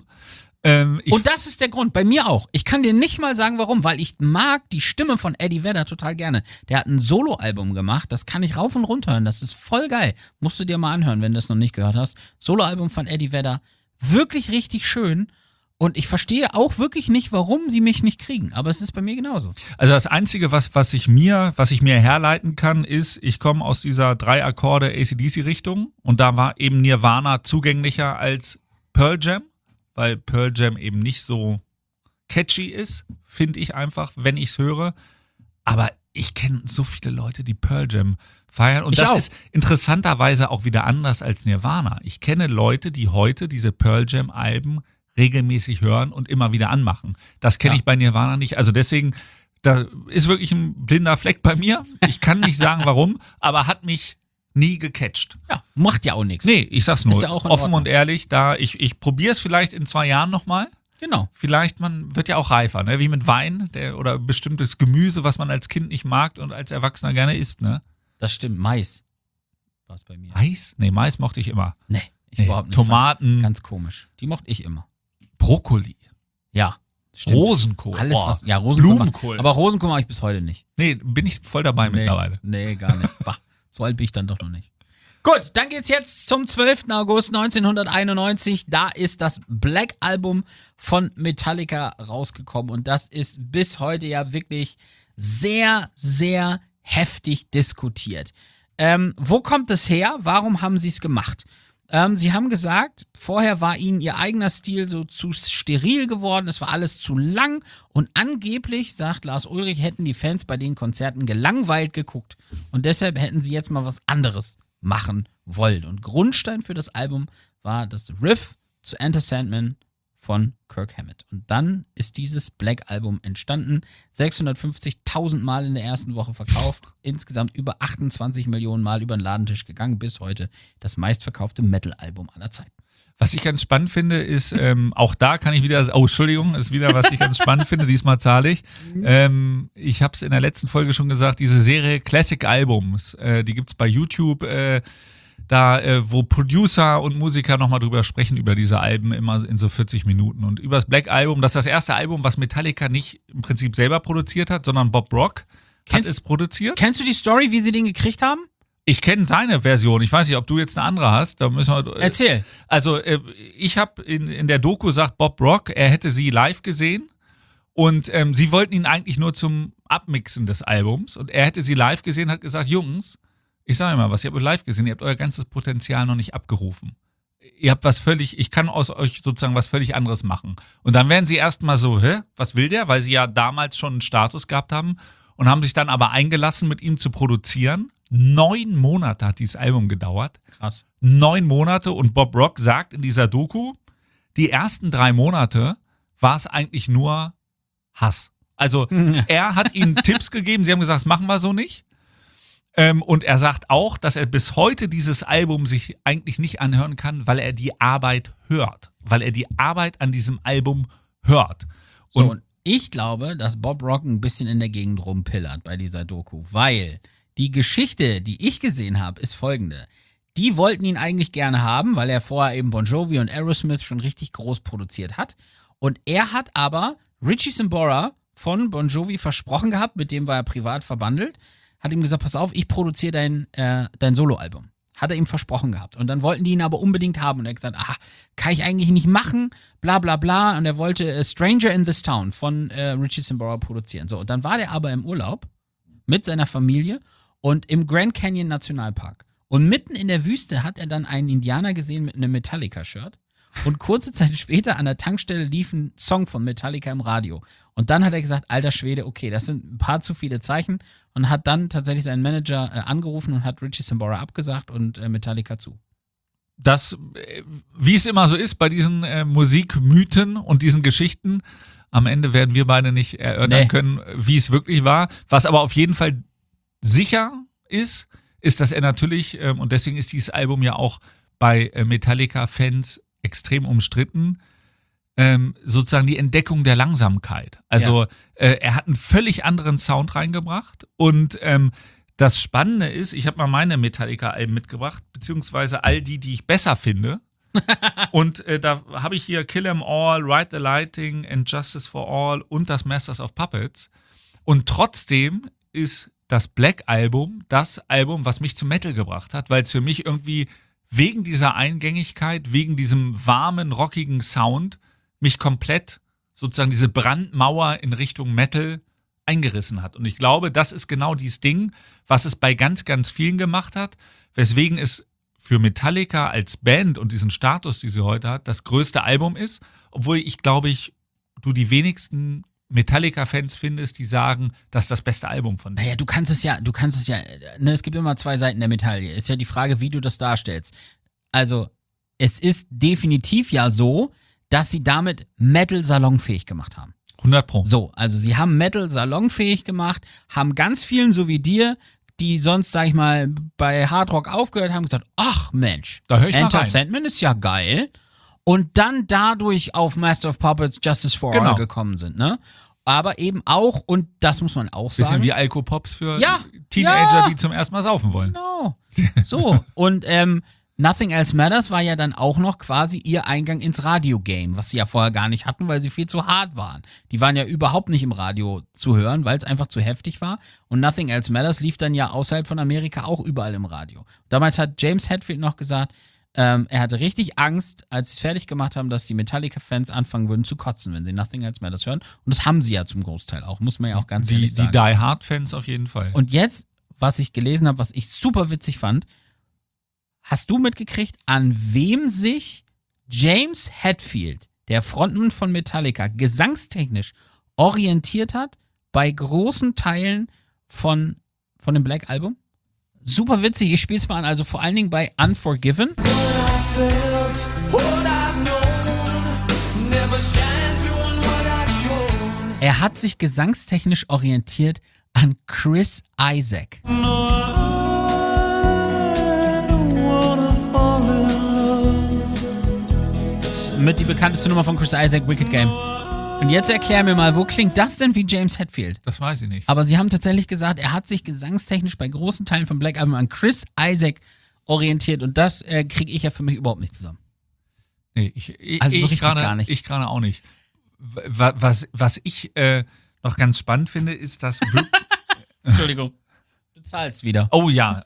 B: Und das ist der Grund, bei mir auch. Ich kann dir nicht mal sagen, warum, weil ich mag die Stimme von Eddie Vedder total gerne. Der hat ein Soloalbum gemacht, das kann ich rauf und runter hören, das ist voll geil. Musst du dir mal anhören, wenn du es noch nicht gehört hast. Soloalbum von Eddie Vedder, wirklich richtig schön. Und ich verstehe auch wirklich nicht, warum sie mich nicht kriegen. Aber es ist bei mir genauso.
C: Also das Einzige, was ich mir herleiten kann, ist, ich komme aus dieser 3 Akkorde AC/DC-Richtung und da war eben Nirvana zugänglicher als Pearl Jam, weil Pearl Jam eben nicht so catchy ist, finde ich einfach, wenn ich es höre. Aber ich kenne so viele Leute, die Pearl Jam feiern. Und das ist interessanterweise auch wieder anders als Nirvana. Ich kenne Leute, die heute diese Pearl Jam-Alben regelmäßig hören und immer wieder anmachen. Das kenne ich bei Nirvana nicht. Also deswegen, da ist wirklich ein blinder Fleck bei mir. Ich kann nicht sagen, warum, aber hat mich nie gecatcht.
B: Ja, macht ja auch nichts.
C: Nee, ich sag's nur,
B: ist ja auch
C: offen und ehrlich, ich probiere es vielleicht in 2 Jahren nochmal.
B: Genau.
C: Vielleicht, man wird ja auch reifer, ne? Wie mit Wein oder bestimmtes Gemüse, was man als Kind nicht mag und als Erwachsener gerne isst, ne?
B: Das stimmt, Mais war es bei mir.
C: Mais? Nee, Mais mochte ich immer.
B: Nee, überhaupt nicht.
C: Tomaten.
B: Ganz komisch. Die mochte ich immer.
C: Brokkoli.
B: Ja, stimmt.
C: Rosenkohl.
B: Alles was. Ja, Rosenkohl.
C: Blumenkohl.
B: Aber Rosenkohl mache ich bis heute nicht.
C: Nee, bin ich voll dabei mittlerweile.
B: Nee, gar nicht. Bah, so alt bin ich dann doch noch nicht. Gut, dann geht's jetzt zum 12. August 1991. Da ist das Black Album von Metallica rausgekommen. Und das ist bis heute ja wirklich sehr, sehr heftig diskutiert. Wo kommt es her? Warum haben sie es gemacht? Sie haben gesagt, vorher war ihnen ihr eigener Stil so zu steril geworden, es war alles zu lang und angeblich, sagt Lars Ulrich, hätten die Fans bei den Konzerten gelangweilt geguckt und deshalb hätten sie jetzt mal was anderes machen wollen. Und Grundstein für das Album war das Riff zu Enter Sandman von Kirk Hammett. Und dann ist dieses Black Album entstanden, 650.000 Mal in der ersten Woche verkauft, insgesamt über 28 Millionen Mal über den Ladentisch gegangen, bis heute das meistverkaufte Metal-Album aller Zeiten.
C: Was ich ganz spannend finde, ist, auch da kann ich wieder, Entschuldigung, ist wieder, was ich ganz spannend finde, diesmal zahle ich. Ich habe es in der letzten Folge schon gesagt, diese Serie Classic Albums, die gibt's bei YouTube, wo Producer und Musiker nochmal drüber sprechen, über diese Alben, immer in so 40 Minuten. Und über das Black Album, das ist das erste Album, was Metallica nicht im Prinzip selber produziert hat, sondern Bob Rock hat es produziert.
B: Kennst du die Story, wie sie den gekriegt haben?
C: Ich kenne seine Version. Ich weiß nicht, ob du jetzt eine andere hast. Da müssen wir,
B: Erzähl.
C: Also, ich habe in der Doku sagt Bob Rock, er hätte sie live gesehen und sie wollten ihn eigentlich nur zum Abmixen des Albums. Und er hätte sie live gesehen, hat gesagt, Jungs, ich sage mal was, ihr habt live gesehen, ihr habt euer ganzes Potenzial noch nicht abgerufen. Ihr habt ich kann aus euch sozusagen was völlig anderes machen. Und dann werden sie erstmal so, was will der? Weil sie ja damals schon einen Status gehabt haben und haben sich dann aber eingelassen, mit ihm zu produzieren. 9 Monate hat dieses Album gedauert.
B: Krass.
C: 9 Monate und Bob Rock sagt in dieser Doku, die ersten 3 Monate war es eigentlich nur Hass. Also er hat ihnen Tipps gegeben, sie haben gesagt, das machen wir so nicht. Und er sagt auch, dass er bis heute dieses Album sich eigentlich nicht anhören kann, weil er die Arbeit hört. Weil er die Arbeit an diesem Album hört.
B: Und ich glaube, dass Bob Rock ein bisschen in der Gegend rumpillert bei dieser Doku, weil die Geschichte, die ich gesehen habe, ist folgende. Die wollten ihn eigentlich gerne haben, weil er vorher eben Bon Jovi und Aerosmith schon richtig groß produziert hat. Und er hat aber Richie Sambora von Bon Jovi versprochen gehabt, mit dem war er privat verbandelt, hat ihm gesagt, pass auf, ich produziere dein Soloalbum. Hat er ihm versprochen gehabt. Und dann wollten die ihn aber unbedingt haben. Und er hat gesagt, kann ich eigentlich nicht machen, bla bla bla. Und er wollte Stranger in This Town von Richie Sambora produzieren. So, und dann war der aber im Urlaub mit seiner Familie und im Grand Canyon Nationalpark. Und mitten in der Wüste hat er dann einen Indianer gesehen mit einem Metallica-Shirt. Und kurze Zeit später an der Tankstelle lief ein Song von Metallica im Radio. Und dann hat er gesagt, alter Schwede, okay, das sind ein paar zu viele Zeichen. Und hat dann tatsächlich seinen Manager angerufen und hat Richie Sambora abgesagt und Metallica zu.
C: Das, wie es immer so ist bei diesen Musikmythen und diesen Geschichten, am Ende werden wir beide nicht erörtern können, wie es wirklich war. Was aber auf jeden Fall sicher ist, dass er natürlich, und deswegen ist dieses Album ja auch bei Metallica-Fans extrem umstritten, sozusagen die Entdeckung der Langsamkeit. Also er hat einen völlig anderen Sound reingebracht und das Spannende ist, ich habe mal meine Metallica-Alben mitgebracht, beziehungsweise all die ich besser finde. Und da habe ich hier Kill 'Em All, Ride the Lightning and Justice for All und das Masters of Puppets. Und trotzdem ist das Black Album das Album, was mich zum Metal gebracht hat, weil es für mich irgendwie wegen dieser Eingängigkeit, wegen diesem warmen, rockigen Sound mich komplett sozusagen diese Brandmauer in Richtung Metal eingerissen hat. Und ich glaube, das ist genau dieses Ding, was es bei ganz, ganz vielen gemacht hat, weswegen es für Metallica als Band und diesen Status, die sie heute hat, das größte Album ist, obwohl du die wenigsten Metallica-Fans findest, die sagen, das ist das beste Album von denen.
B: Naja, du kannst es ja, ne, es gibt immer 2 Seiten der Medaille. Ist ja die Frage, wie du das darstellst. Also, es ist definitiv ja so, dass sie damit Metal salonfähig gemacht haben.
C: 100%.
B: So, also sie haben Metal salonfähig gemacht, haben ganz vielen, so wie dir, die sonst, sag ich mal, bei Hardrock aufgehört haben, gesagt, ach Mensch,
C: da hör ich
B: Enter
C: mal rein.
B: Sandman ist ja geil. Und dann dadurch auf Master of Puppets, Justice for All gekommen sind, ne? Aber eben auch, und das muss man auch sagen.
C: Bisschen wie Alkopops für Teenager, die zum ersten Mal saufen wollen.
B: Genau. So, und Nothing Else Matters war ja dann auch noch quasi ihr Eingang ins Radio-Game, was sie ja vorher gar nicht hatten, weil sie viel zu hart waren. Die waren ja überhaupt nicht im Radio zu hören, weil es einfach zu heftig war. Und Nothing Else Matters lief dann ja außerhalb von Amerika auch überall im Radio. Damals hat James Hetfield noch gesagt, er hatte richtig Angst, als sie es fertig gemacht haben, dass die Metallica-Fans anfangen würden zu kotzen, wenn sie Nothing Else Matters hören. Und das haben sie ja zum Großteil auch, muss man ja auch ganz ehrlich sagen.
C: Die Die Hard-Fans auf jeden Fall.
B: Und jetzt, was ich gelesen habe, was ich super witzig fand, hast du mitgekriegt, an wem sich James Hetfield, der Frontmann von Metallica, gesangstechnisch orientiert hat bei großen Teilen von dem Black Album? Super witzig, ich spiele es mal an, also vor allen Dingen bei Unforgiven. Er hat sich gesangstechnisch orientiert an Chris Isaak. Mit die bekannteste Nummer von Chris Isaak, Wicked Game. Und jetzt erklär mir mal, wo klingt das denn wie James Hetfield?
C: Das weiß ich nicht.
B: Aber sie haben tatsächlich gesagt, er hat sich gesangstechnisch bei großen Teilen von Black Album an Chris Isaak orientiert und das kriege ich ja für mich überhaupt nicht zusammen.
C: Nee,
B: Also so richtig gar nicht.
C: Ich gerade auch nicht. Was ich noch ganz spannend finde, ist, dass...
B: Entschuldigung. Du zahlst wieder.
C: Oh ja.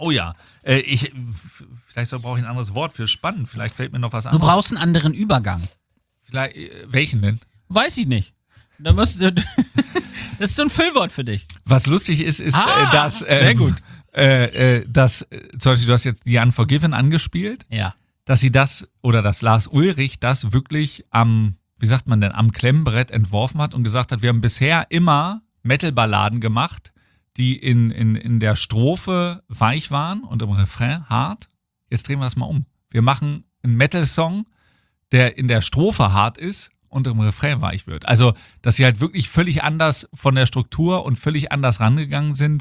C: Vielleicht brauche ich ein anderes Wort für spannend. Vielleicht fällt mir noch was
B: Du
C: anderes.
B: brauchst einen anderen Übergang.
C: Vielleicht, welchen denn?
B: Weiß ich nicht. Das ist so ein Füllwort für dich.
C: Was lustig ist, dass...
B: sehr gut.
C: Dass, zum Beispiel, du hast jetzt die Unforgiven angespielt,
B: Ja.
C: dass sie das, oder dass Lars Ulrich das wirklich am Klemmbrett entworfen hat und gesagt hat, wir haben bisher immer Metal-Balladen gemacht, die in der Strophe weich waren und im Refrain hart. Jetzt drehen wir es mal um. Wir machen einen Metal-Song, der in der Strophe hart ist und im Refrain weich wird. Also, dass sie halt wirklich völlig anders von der Struktur und völlig anders rangegangen sind.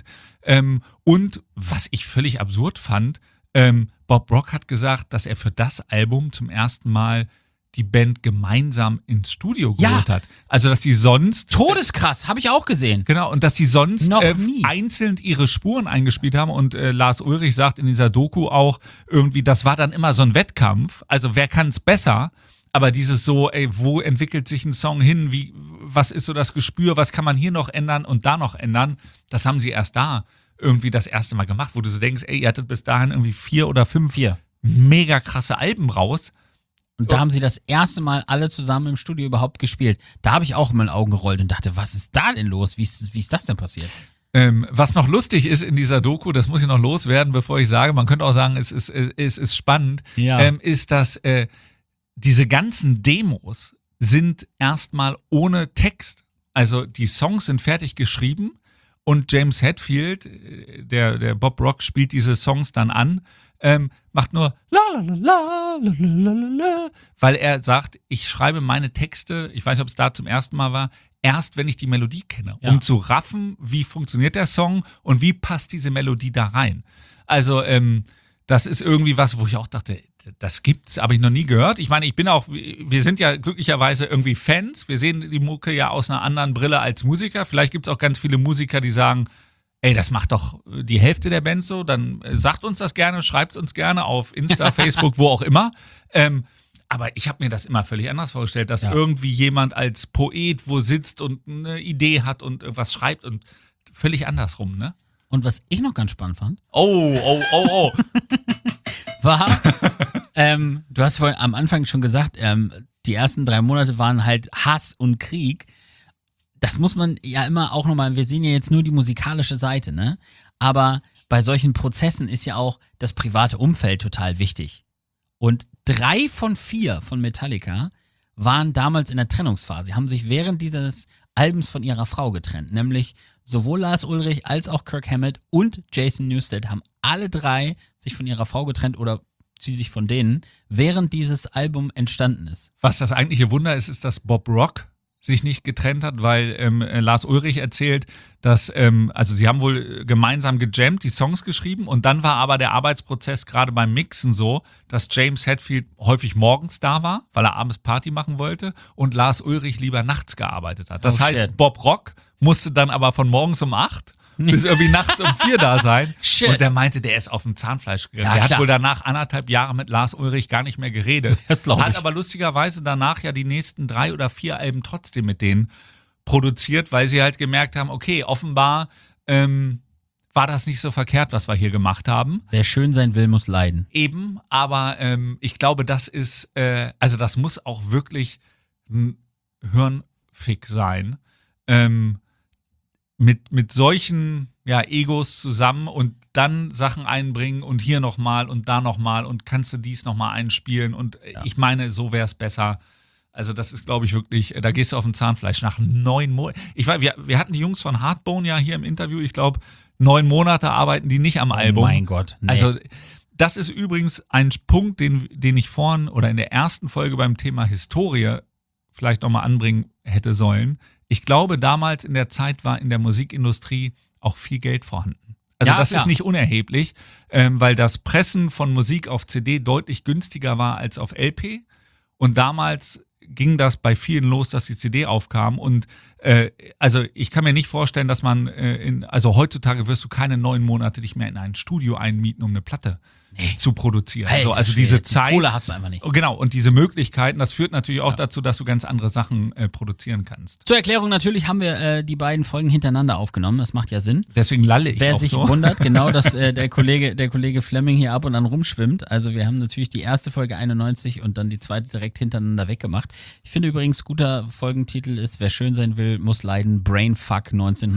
C: Und was ich völlig absurd fand, Bob Rock hat gesagt, dass er für das Album zum ersten Mal die Band gemeinsam ins Studio geholt hat. Also, dass die sonst...
B: Todeskrass, habe ich auch gesehen.
C: Genau, und dass die sonst
B: Noch nie.
C: einzeln ihre Spuren eingespielt haben. Und Lars Ulrich sagt in dieser Doku auch irgendwie, das war dann immer so ein Wettkampf. Also, wer kann es besser? Aber dieses so, wo entwickelt sich ein Song hin? Was ist so das Gespür? Was kann man hier noch ändern und da noch ändern? Das haben sie erst da irgendwie das erste Mal gemacht, wo du so denkst, ihr hattet bis dahin irgendwie 4 oder 5 mega krasse Alben raus.
B: Und da haben sie das erste Mal alle zusammen im Studio überhaupt gespielt. Da habe ich auch in meinen Augen gerollt und dachte, was ist da denn los? Wie ist das denn passiert?
C: Was noch lustig ist in dieser Doku, das muss ich noch loswerden, bevor ich sage, man könnte auch sagen, es ist spannend, ist, dass diese ganzen Demos sind erstmal ohne Text. Also die Songs sind fertig geschrieben und James Hetfield, der Bob Rock, spielt diese Songs dann an, macht nur la la la la la la la la, weil er sagt, ich schreibe meine Texte, ich weiß nicht, ob es da zum ersten Mal war, erst wenn ich die Melodie kenne, um zu raffen, wie funktioniert der Song und wie passt diese Melodie da rein. Also das ist irgendwie was, wo ich auch dachte, das gibt's, habe ich noch nie gehört. Ich meine, wir sind ja glücklicherweise irgendwie Fans. Wir sehen die Mucke ja aus einer anderen Brille als Musiker. Vielleicht gibt's auch ganz viele Musiker, die sagen, das macht doch die Hälfte der Band so. Dann sagt uns das gerne, schreibt uns gerne auf Insta, Facebook, wo auch immer. Aber ich habe mir das immer völlig anders vorgestellt, dass irgendwie jemand als Poet wo sitzt und eine Idee hat und was schreibt und völlig andersrum, ne?
B: Und was ich noch ganz spannend fand, war, du hast vorhin am Anfang schon gesagt, die ersten 3 Monate waren halt Hass und Krieg. Das muss man ja immer auch nochmal, wir sehen ja jetzt nur die musikalische Seite, ne? Aber bei solchen Prozessen ist ja auch das private Umfeld total wichtig. Und 3 von 4 von Metallica waren damals in der Trennungsphase. Sie haben sich während dieses Albums von ihrer Frau getrennt. Nämlich sowohl Lars Ulrich als auch Kirk Hammett und Jason Newsted haben alle 3 sich von ihrer Frau getrennt oder sie sich von denen, während dieses Album entstanden ist.
C: Was das eigentliche Wunder ist, dass Bob Rock sich nicht getrennt hat, weil Lars Ulrich erzählt, dass, also sie haben wohl gemeinsam gejammt, die Songs geschrieben und dann war aber der Arbeitsprozess gerade beim Mixen so, dass James Hetfield häufig morgens da war, weil er abends Party machen wollte und Lars Ulrich lieber nachts gearbeitet hat. Das heißt,
B: shit.
C: Bob Rock musste dann aber von morgens um 8 bis irgendwie nachts um 4 da sein.
B: Shit.
C: Und der meinte, der ist auf dem Zahnfleisch gegangen.
B: Ja,
C: der hat
B: klar.
C: wohl danach 1,5 Jahre mit Lars Ulrich gar nicht mehr geredet.
B: Das glaub
C: Hat
B: ich.
C: aber lustigerweise danach ja die nächsten 3 oder 4 Alben trotzdem mit denen produziert, weil sie halt gemerkt haben, okay, offenbar war das nicht so verkehrt, was wir hier gemacht haben.
B: Wer schön sein will, muss leiden.
C: Eben, aber ich glaube, das ist, also das muss auch wirklich ein Hirnfick sein. Mit solchen Egos zusammen und dann Sachen einbringen und hier nochmal und da nochmal und kannst du dies nochmal einspielen und ich meine, so wäre es besser. Also das ist, glaube ich, wirklich, da gehst du auf dem Zahnfleisch nach 9 Monaten. Wir hatten die Jungs von Hardbone ja hier im Interview, ich glaube, 9 Monate arbeiten die nicht am Album.
B: Oh mein Gott, nee.
C: Also das ist übrigens ein Punkt, den ich vorhin oder in der ersten Folge beim Thema Historie vielleicht nochmal anbringen hätte sollen. Ich glaube, damals in der Zeit war in der Musikindustrie auch viel Geld vorhanden. Also
B: Ja,
C: das
B: klar.
C: ist nicht unerheblich, weil das Pressen von Musik auf CD deutlich günstiger war als auf LP. Und damals ging das bei vielen los, dass die CD aufkam. Und also ich kann mir nicht vorstellen, dass man, also heutzutage wirst du keine 9 Monate dich mehr in ein Studio einmieten, um eine Platte zu produzieren.
B: Alter
C: Also
B: Schwede,
C: diese
B: die
C: Zeit.
B: Kohle hast du einfach nicht.
C: Oh, genau, und diese Möglichkeiten, das führt natürlich auch dazu, dass du ganz andere Sachen produzieren kannst.
B: Zur Erklärung, natürlich haben wir die beiden Folgen hintereinander aufgenommen. Das macht ja Sinn.
C: Deswegen lalle ich
B: Wer
C: auch
B: sich
C: so.
B: wundert, genau, dass der Kollege Fleming hier ab und an rumschwimmt. Also wir haben natürlich die erste Folge 91 und dann die zweite direkt hintereinander weggemacht. Ich finde übrigens, guter Folgentitel ist, wer schön sein will, muss leiden, Brainfuck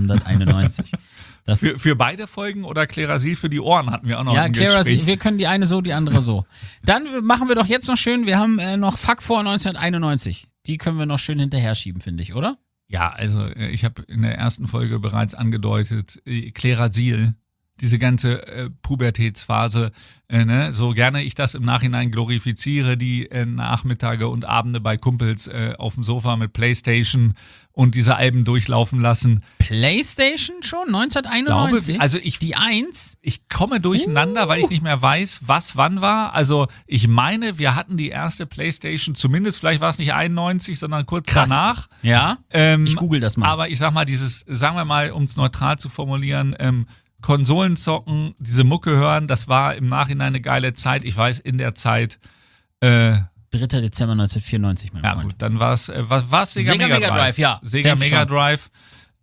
B: 1991. Das,
C: Für beide Folgen oder Klerasil für die Ohren hatten wir auch noch
B: ja,
C: ein
B: Clara,
C: Gespräch.
B: wir können die eine so, die andere so. Dann machen wir doch jetzt noch schön, wir haben noch Fuck vor 1991. Die können wir noch schön hinterher schieben, finde ich, oder?
C: Ja, also ich habe in der ersten Folge bereits angedeutet, Klerasil, diese ganze Pubertätsphase, ne? So gerne ich das im Nachhinein glorifiziere, die Nachmittage und Abende bei Kumpels auf dem Sofa mit Playstation und diese Alben durchlaufen lassen.
B: PlayStation schon? 1991?
C: Also
B: die 1?
C: Ich komme durcheinander, weil ich nicht mehr weiß, was wann war. Also ich meine, wir hatten die erste Playstation, zumindest vielleicht war es nicht 91, sondern kurz
B: Krass.
C: danach.
B: Ja? Ich google das mal.
C: Aber ich sag mal, dieses, sagen wir mal, um es neutral zu formulieren, Konsolen zocken, diese Mucke hören, das war im Nachhinein eine geile Zeit. Ich weiß, in der Zeit
B: 3. Dezember 1994, mein
C: ja
B: Freund.
C: gut, dann war es Sega
B: Mega Drive, ja.
C: Sega
B: Denk
C: Mega
B: schon.
C: Drive,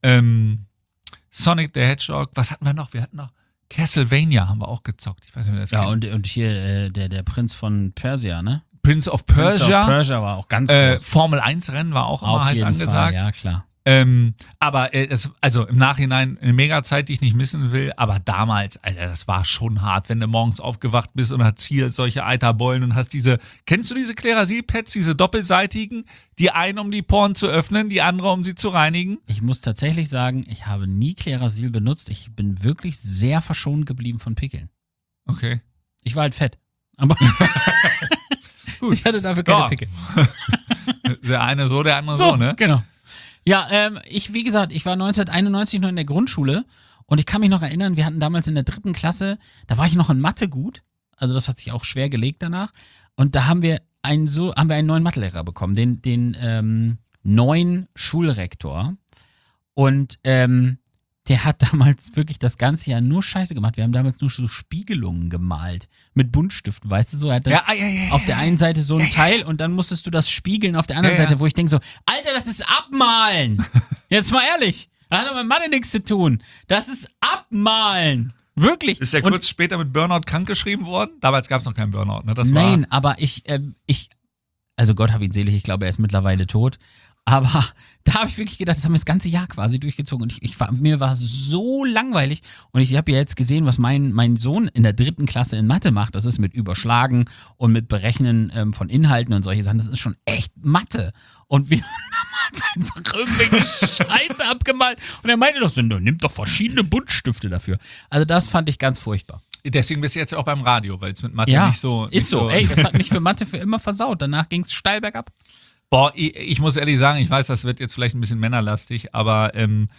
C: Sonic the Hedgehog, was hatten wir noch? Wir hatten noch Castlevania haben wir auch gezockt. Ich weiß nicht, wer das
B: Ja,
C: kennt.
B: und hier der Prinz von Persia, ne?
C: Prince of
B: Prince of
C: Persia,
B: Persia war auch ganz groß.
C: Formel 1 Rennen war auch immer
B: Auf
C: heiß
B: jeden
C: angesagt.
B: Fall, ja klar.
C: Aber also im Nachhinein eine Mega-Zeit, die ich nicht missen will. Aber damals, Alter, das war schon hart, wenn du morgens aufgewacht bist und hast hier solche Eiterbollen und hast kennst du diese Klerasil-Pads, diese doppelseitigen, die eine, um die Poren zu öffnen, die andere, um sie zu reinigen?
B: Ich muss tatsächlich sagen, ich habe nie Klerasil benutzt. Ich bin wirklich sehr verschont geblieben von Pickeln.
C: Okay.
B: Ich war halt fett. Aber
C: Gut.
B: ich hatte dafür keine
C: Ja.
B: Pickel.
C: Der eine so, der andere so, ne?
B: Genau. Ja, wie gesagt, ich war 1991 noch in der Grundschule und ich kann mich noch erinnern, wir hatten damals in der 3. Klasse, da war ich noch in Mathe gut, also das hat sich auch schwer gelegt danach und da haben wir einen neuen Mathelehrer bekommen, den neuen Schulrektor und der hat damals wirklich das ganze Jahr nur Scheiße gemacht. Wir haben damals nur so Spiegelungen gemalt mit Buntstiften, weißt du so? Er hat dann
C: Ja.
B: auf der einen Seite so ein Teil und dann musstest du das spiegeln auf der anderen
C: Ja.
B: Seite, wo ich denke so, Alter, das ist Abmalen. Jetzt mal ehrlich, das hat doch mit Mathe nichts zu tun. Das ist Abmalen. Wirklich.
C: Ist der
B: Und
C: kurz später mit Burnout krankgeschrieben worden? Damals gab es noch keinen Burnout, ne? Das
B: nein, aber also Gott hab ihn selig, ich glaube, er ist mittlerweile tot. Aber da habe ich wirklich gedacht, das haben wir das ganze Jahr quasi durchgezogen. Und mir war so langweilig. Und ich habe ja jetzt gesehen, was mein Sohn in der 3. Klasse in Mathe macht. Das ist mit Überschlagen und mit Berechnen von Inhalten und solche Sachen. Das ist schon echt Mathe. Und wir haben damals einfach irgendwelche Scheiße abgemalt. Und er meinte doch so, nimm doch verschiedene Buntstifte dafür. Also das fand ich ganz furchtbar.
C: Deswegen bist du jetzt auch beim Radio, weil es mit Mathe
B: Ja,
C: nicht so...
B: ist
C: nicht
B: so. Ey, das hat mich für Mathe für immer versaut. Danach ging es steil bergab.
C: Boah, ich muss ehrlich sagen, ich weiß, das wird jetzt vielleicht ein bisschen männerlastig, aber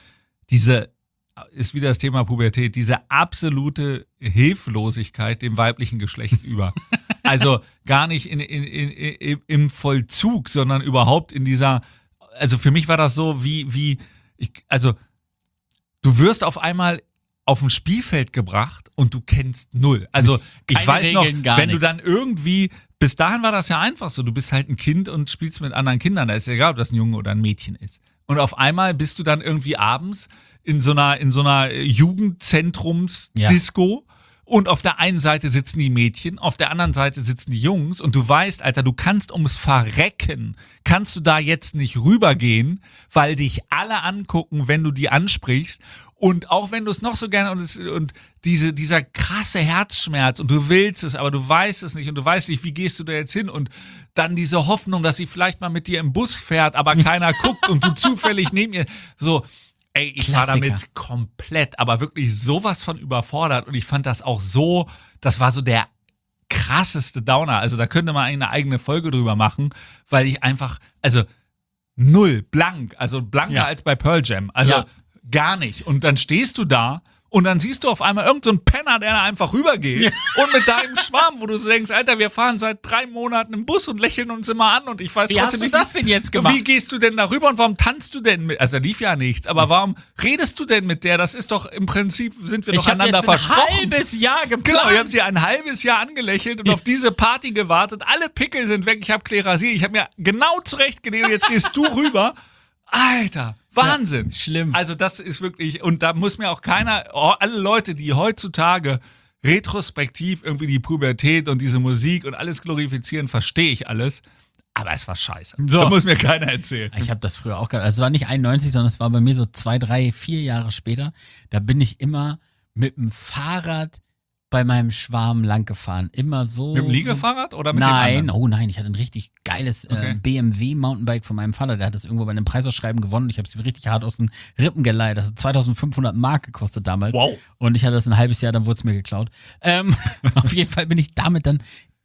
C: ist wieder das Thema Pubertät, diese absolute Hilflosigkeit dem weiblichen Geschlecht über. Also gar nicht im Vollzug, sondern überhaupt in dieser, also für mich war das so also du wirst auf einmal auf ein Spielfeld gebracht und du kennst null. Also ich
B: Keine
C: weiß noch,
B: Regeln, gar
C: wenn du
B: nichts.
C: dann irgendwie, bis dahin war das ja einfach so, du bist halt ein Kind und spielst mit anderen Kindern, da ist ja egal, ob das ein Junge oder ein Mädchen ist. Und auf einmal bist du dann irgendwie abends in so einer Jugendzentrums-Disco. Und auf der einen Seite sitzen die Mädchen, auf der anderen Seite sitzen die Jungs und du weißt, Alter, du kannst ums Verrecken, kannst du da jetzt nicht rübergehen, weil dich alle angucken, wenn du die ansprichst und auch wenn du es noch so gerne und dieser krasse Herzschmerz und du willst es, aber du weißt es nicht und du weißt nicht, wie gehst du da jetzt hin und dann diese Hoffnung, dass sie vielleicht mal mit dir im Bus fährt, aber keiner guckt und du zufällig neben ihr, so. Ey, ich war
B: Klassiker.
C: damit komplett, aber wirklich sowas von überfordert und ich fand das auch so, das war so der krasseste Downer. Also da könnte man eine eigene Folge drüber machen, weil ich einfach, also null, blank, also blanker
B: Ja.
C: als bei Pearl Jam, also
B: Ja.
C: gar nicht. Und dann stehst du da und dann siehst du auf einmal irgend so einen Penner, der da einfach rübergeht und mit deinem Schwarm, wo du so denkst, Alter, wir fahren seit 3 Monaten im Bus und lächeln uns immer an und ich weiß
B: Wie
C: trotzdem
B: hast du
C: nicht,
B: das denn jetzt gemacht?
C: Wie gehst du denn da rüber und warum tanzt du denn mit? Also da lief ja nichts, aber warum redest du denn mit der? Das ist doch im Prinzip, sind wir doch
B: Ich habe
C: einander
B: jetzt ein
C: versprochen.
B: halbes Jahr geplant.
C: Genau, ich habe sie ein halbes Jahr angelächelt und auf diese Party gewartet. Alle Pickel sind weg, ich habe Klerasil, ich habe mir genau zurechtgelegt und jetzt gehst du rüber. Alter, Wahnsinn.
B: Ja, schlimm.
C: Also das ist wirklich, und da muss mir auch keiner, alle Leute, die heutzutage retrospektiv irgendwie die Pubertät und diese Musik und alles glorifizieren, verstehe ich alles. Aber es war scheiße.
B: So.
C: Da muss mir keiner erzählen.
B: Ich habe das früher auch gehabt. Also es war nicht 91, sondern es war bei mir so 2, 3, 4 Jahre später. Da bin ich immer mit dem Fahrrad bei meinem Schwarm lang gefahren. Immer so.
C: Mit dem Liegefahrrad oder mit dem
B: Nein,
C: anderen?
B: oh nein, ich hatte ein richtig geiles
C: Okay.
B: BMW Mountainbike von meinem Vater. Der hat das irgendwo bei einem Preisausschreiben gewonnen. Ich habe es mir richtig hart aus den Rippen geleiht. Das hat 2500 Mark gekostet damals.
C: Wow.
B: Und ich hatte das ein halbes Jahr, dann wurde es mir geklaut. Auf jeden Fall bin ich damit dann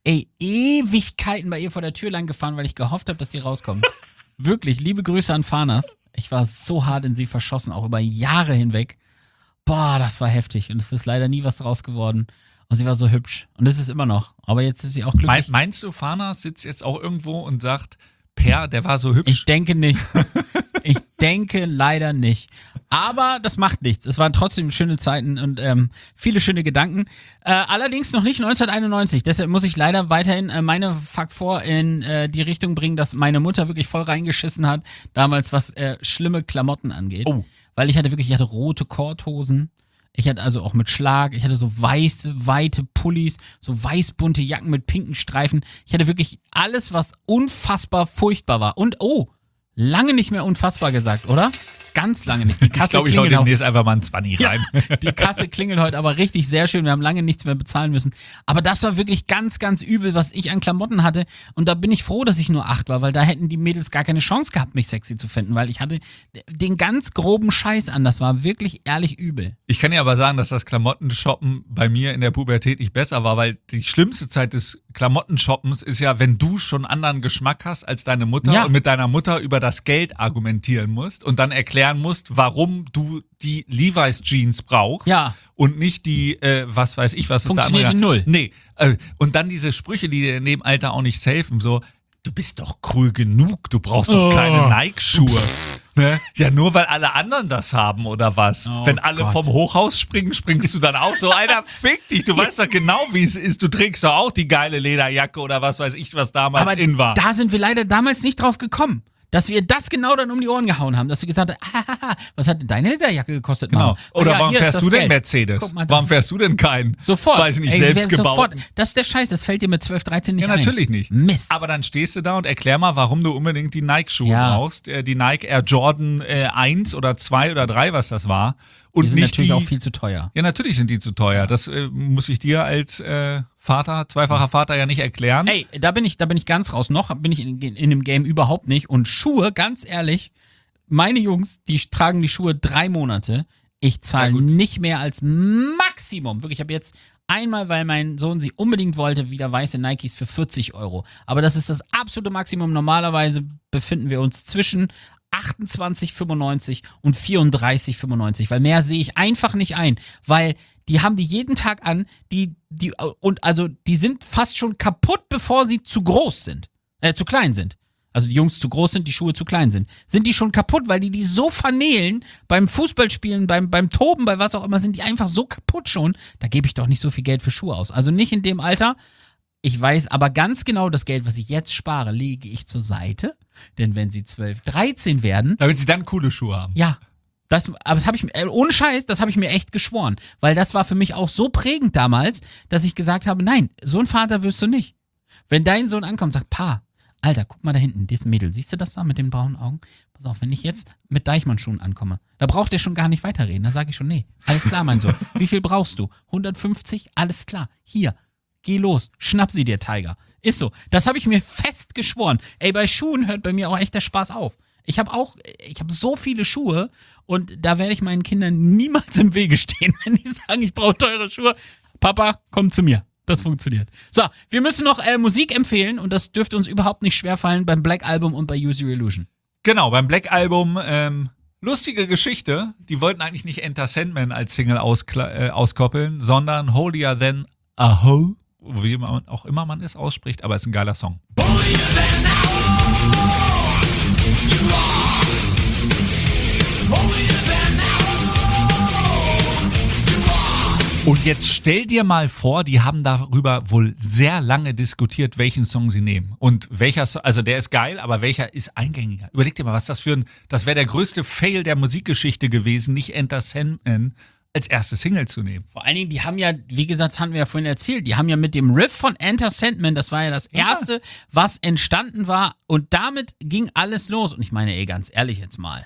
B: Ewigkeiten bei ihr vor der Tür lang gefahren, weil ich gehofft habe, dass sie rauskommt. Wirklich, liebe Grüße an Fanas. Ich war so hart in sie verschossen, auch über Jahre hinweg. Boah, das war heftig. Und es ist leider nie was draus geworden. Und sie war so hübsch. Und das ist immer noch. Aber jetzt ist sie auch glücklich.
C: Meinst du, Fana sitzt jetzt auch irgendwo und sagt, Per, der war so hübsch?
B: Ich denke nicht. Ich denke leider nicht. Aber das macht nichts. Es waren trotzdem schöne Zeiten und viele schöne Gedanken. Allerdings noch nicht 1991. Deshalb muss ich leider weiterhin meine Fuck vor in die Richtung bringen, dass meine Mutter wirklich voll reingeschissen hat, damals was schlimme Klamotten angeht.
C: Oh.
B: Weil ich hatte rote Korthosen. Ich hatte also auch mit Schlag, ich hatte so weiße, weite Pullis, so weißbunte Jacken mit pinken Streifen. Ich hatte wirklich alles, was unfassbar furchtbar war. Und, lange nicht mehr unfassbar gesagt, oder? Ganz lange nicht. Die
C: Ich
B: Kasse
C: glaube, ich hau
B: klingelt
C: demnächst einfach mal einen 20 rein.
B: die Kasse klingelt heute aber richtig sehr schön. Wir haben lange nichts mehr bezahlen müssen. Aber das war wirklich ganz, ganz übel, was ich an Klamotten hatte. Und da bin ich froh, dass ich nur 8 war, weil da hätten die Mädels gar keine Chance gehabt, mich sexy zu finden, weil ich hatte den ganz groben Scheiß an. Das war wirklich ehrlich übel.
C: Ich kann dir aber sagen, dass das Klamottenshoppen bei mir in der Pubertät nicht besser war, weil die schlimmste Zeit des Klamottenshoppens ist ja, wenn du schon anderen Geschmack hast als deine Mutter
B: Ja.
C: und mit deiner Mutter über das Geld argumentieren musst und dann erklären musst, warum du die Levi's Jeans brauchst
B: Ja.
C: und nicht die, was weiß ich, was ist da
B: Funktionierte
C: andere.
B: null.
C: Nee, und dann diese Sprüche, die dir in dem Alter auch nichts helfen, so, du bist doch cool genug, du brauchst doch keine Nike-Schuhe. Ne? Ja, nur weil alle anderen das haben oder was.
B: Oh
C: Wenn alle
B: Gott.
C: vom Hochhaus springen, springst du dann auch so. Alter, fick dich, du weißt doch genau, wie es ist. Du trägst doch auch die geile Lederjacke oder was weiß ich, was damals
B: Aber
C: in war.
B: da sind wir leider damals nicht drauf gekommen. Dass wir das genau dann um die Ohren gehauen haben. Dass wir gesagt haben, was hat denn deine Lederjacke gekostet?
C: Genau.
B: Mama?
C: Oder
B: Ja,
C: warum
B: hier ist
C: fährst
B: das
C: du denn
B: Geld.
C: Mercedes?
B: Guck mal da.
C: Warum fährst du denn keinen?
B: Sofort.
C: Weiß ich nicht,
B: Ey,
C: selbst
B: wer
C: gebaut.
B: sofort. Das ist der Scheiß, das fällt dir mit 12, 13 nicht
C: Ja,
B: ein.
C: natürlich nicht.
B: Mist.
C: Aber dann stehst du da und erklär mal, warum du unbedingt die Nike-Schuhe
B: Ja.
C: brauchst. Die Nike Air Jordan 1 oder 2 oder 3, was das war. Und
B: die sind
C: nicht
B: natürlich
C: die,
B: auch viel zu teuer.
C: Ja, natürlich sind die zu teuer. Das muss ich dir als Vater, zweifacher Vater ja nicht erklären.
B: Ey, da bin ich ganz raus. Noch bin ich in dem Game überhaupt nicht. Und Schuhe, ganz ehrlich, meine Jungs, die tragen die Schuhe 3 Monate. Ich zahle
C: Ja, gut.
B: nicht mehr als Maximum. Wirklich, ich habe jetzt einmal, weil mein Sohn sie unbedingt wollte, wieder weiße Nikes für 40 €. Aber das ist das absolute Maximum. Normalerweise befinden wir uns zwischen 28,95 und 34,95, weil mehr sehe ich einfach nicht ein, weil die haben die jeden Tag an, die sind fast schon kaputt, bevor sie zu groß sind, zu klein sind. Also die Jungs zu groß sind, die Schuhe zu klein sind. Sind die schon kaputt, weil die so vernählen beim Fußballspielen, beim Toben, bei was auch immer, sind die einfach so kaputt schon. Da gebe ich doch nicht so viel Geld für Schuhe aus. Also nicht in dem Alter. Ich weiß aber ganz genau, das Geld, was ich jetzt spare, lege ich zur Seite. Denn wenn sie 12, 13 werden...
C: Damit sie dann coole Schuhe haben.
B: Ja, aber das habe ich, ohne Scheiß, das habe ich mir echt geschworen. Weil das war für mich auch so prägend damals, dass ich gesagt habe, nein, so ein Vater wirst du nicht. Wenn dein Sohn ankommt und sagt, Pa, Alter, guck mal da hinten, dieses Mädel, siehst du das da mit den braunen Augen? Pass auf, wenn ich jetzt mit Deichmann-Schuhen ankomme, da braucht der schon gar nicht weiterreden. Da sage ich schon, nee, alles klar, mein Sohn. Wie viel brauchst du? 150? Alles klar, hier, geh los, schnapp sie dir, Tiger. Ist so, das habe ich mir fest geschworen. Ey, bei Schuhen hört bei mir auch echt der Spaß auf. Ich habe so viele Schuhe und da werde ich meinen Kindern niemals im Wege stehen, wenn die sagen, ich brauche teure Schuhe. Papa, komm zu mir. Das funktioniert. So, wir müssen noch Musik empfehlen und das dürfte uns überhaupt nicht schwerfallen beim Black Album und bei Use Your Illusion.
C: Genau, beim Black Album, lustige Geschichte. Die wollten eigentlich nicht Enter Sandman als Single auskoppeln, sondern Holier Than a Hole, wie man auch immer man es ausspricht, aber es ist ein geiler Song. Und jetzt stell dir mal vor, die haben darüber wohl sehr lange diskutiert, welchen Song sie nehmen. Und welcher, also der ist geil, aber welcher ist eingängiger? Überleg dir mal, was das wäre der größte Fail der Musikgeschichte gewesen, nicht Enter Sandman als erste Single zu nehmen.
B: Vor allen Dingen, die haben ja, wie gesagt, das hatten wir ja vorhin erzählt, die haben ja mit dem Riff von Enter Sandman, das war ja das erste, was entstanden war und damit ging alles los. Und ich meine, ganz ehrlich jetzt mal.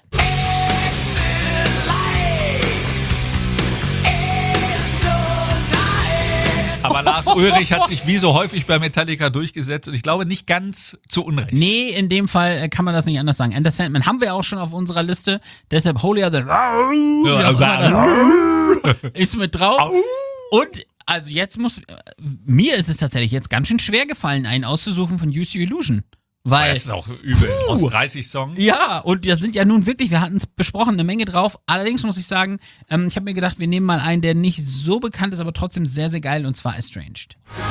C: Aber Lars Ulrich hat sich wie so häufig bei Metallica durchgesetzt und ich glaube nicht ganz zu Unrecht.
B: Nee, in dem Fall kann man das nicht anders sagen. Enter Sandman haben wir auch schon auf unserer Liste, deshalb Holier Than ist mit drauf. Und also jetzt mir ist es tatsächlich jetzt ganz schön schwer gefallen, einen auszusuchen von Use Your Illusion. Weil,
C: das ist auch übel. Aus 30 Songs.
B: Ja, und da sind ja nun wirklich, wir hatten es besprochen, eine Menge drauf. Allerdings muss ich sagen, ich habe mir gedacht, wir nehmen mal einen, der nicht so bekannt ist, aber trotzdem sehr, sehr geil, und zwar Estranged.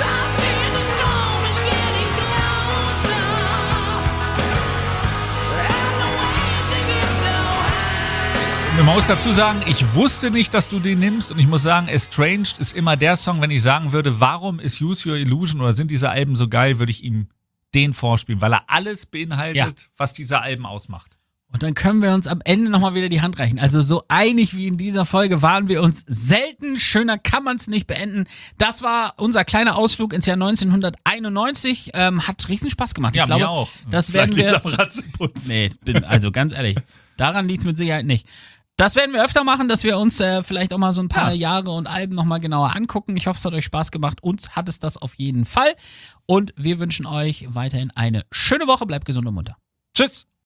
C: Man muss dazu sagen, ich wusste nicht, dass du den nimmst und ich muss sagen, Estranged ist immer der Song, wenn ich sagen würde, warum ist Use Your Illusion oder sind diese Alben so geil, würde ich ihm den vorspielen, weil er alles beinhaltet, was diese Alben ausmacht.
B: Und dann können wir uns am Ende nochmal wieder die Hand reichen. Also so einig wie in dieser Folge waren wir uns selten. Schöner kann man es nicht beenden. Das war unser kleiner Ausflug ins Jahr 1991. Hat riesen Spaß gemacht.
C: Ja,
B: ich glaube,
C: mir auch.
B: Das werden wir.
C: Am Ratzenputz.
B: Nee, also ganz ehrlich, daran liegt es mit Sicherheit nicht. Das werden wir öfter machen, dass wir uns vielleicht auch mal so ein paar Jahre und Alben nochmal genauer angucken. Ich hoffe, es hat euch Spaß gemacht. Uns hat es das auf jeden Fall. Und wir wünschen euch weiterhin eine schöne Woche. Bleibt gesund und munter.
C: Tschüss.